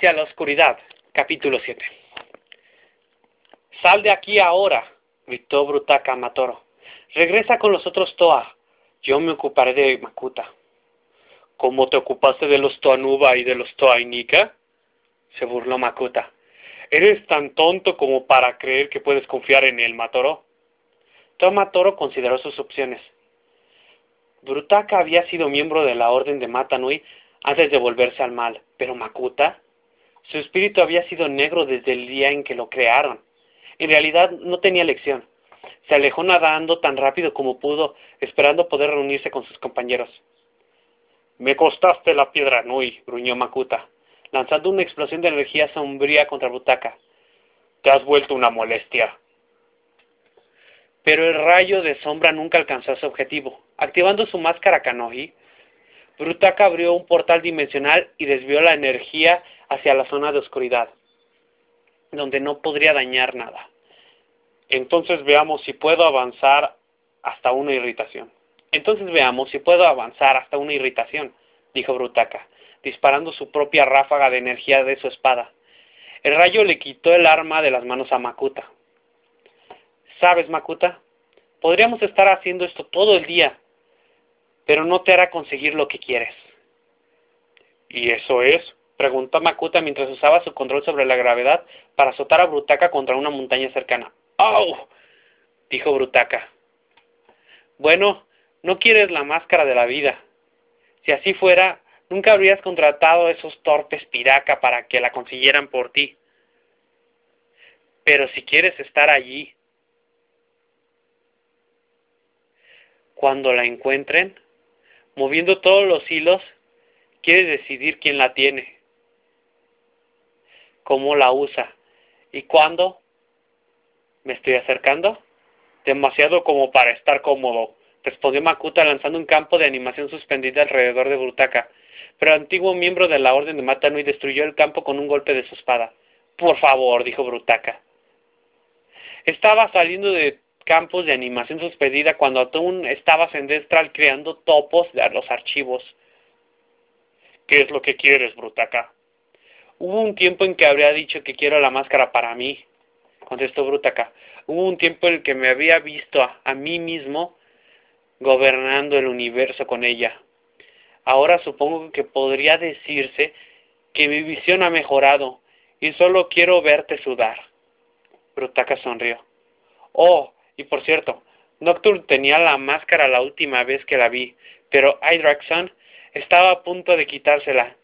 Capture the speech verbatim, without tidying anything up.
Hacia la oscuridad. Capítulo siete. Sal de aquí ahora, gritó Brutaka a Matoro. Regresa con los otros Toa. Yo me ocuparé de Makuta. ¿Cómo te ocupaste de los Toanuba y de los Toainika? Se burló Makuta. ¿Eres tan tonto como para creer que puedes confiar en él, Matoro? Toa Matoro consideró sus opciones. Brutaka había sido miembro de la Orden de Mata Nui antes de volverse al mal, pero Makuta, su espíritu había sido negro desde el día en que lo crearon. En realidad no tenía elección. Se alejó nadando tan rápido como pudo, esperando poder reunirse con sus compañeros. Me costaste la piedra Nui, gruñó Makuta, lanzando una explosión de energía sombría contra Brutaka. Te has vuelto una molestia. Pero el rayo de sombra nunca alcanzó su objetivo. Activando su máscara Kanohi, Brutaka abrió un portal dimensional y desvió la energía hacia la zona de oscuridad, donde no podría dañar nada. Entonces veamos si puedo avanzar hasta una irritación. Entonces veamos si puedo avanzar hasta una irritación, dijo Brutaka, disparando su propia ráfaga de energía de su espada. El rayo le quitó el arma de las manos a Makuta. ¿Sabes, Makuta? Podríamos estar haciendo esto todo el día, pero no te hará conseguir lo que quieres. ¿Y eso es? Preguntó Makuta mientras usaba su control sobre la gravedad para azotar a Brutaka contra una montaña cercana. ¡Au! Dijo Brutaka. Bueno, no quieres la máscara de la vida. Si así fuera, nunca habrías contratado a esos torpes piraka para que la consiguieran por ti. Pero si quieres estar allí, cuando la encuentren, moviendo todos los hilos, quieres decidir quién la tiene, cómo la usa y cuándo. ¿Me estoy acercando? Demasiado como para estar cómodo, respondió Makuta lanzando un campo de animación suspendida alrededor de Brutaka, pero el antiguo miembro de la Orden de Mata Nui destruyó el campo con un golpe de su espada. Por favor, dijo Brutaka. Estaba saliendo de campos de animación suspendida cuando aún estabas en Destral creando topos de los archivos. ¿Qué es lo que quieres, Brutaka? Hubo un tiempo en que habría dicho que quiero la máscara para mí, contestó Brutaka. Hubo un tiempo en el que me había visto a, a mí mismo gobernando el universo con ella. Ahora supongo que podría decirse que mi visión ha mejorado y solo quiero verte sudar. Brutaka sonrió. Oh, y por cierto, Nocturne tenía la máscara la última vez que la vi, pero Hydraxon estaba a punto de quitársela